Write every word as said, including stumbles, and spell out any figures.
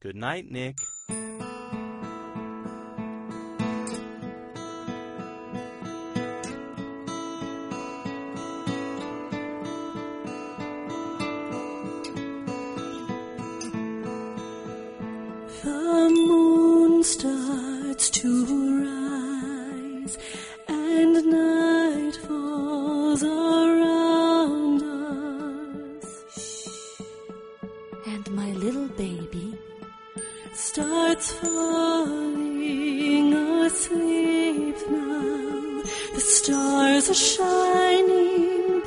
Good night, Nick. The moon starts to rise, and night falls around us. And my little baby starts falling asleep now. The stars are shining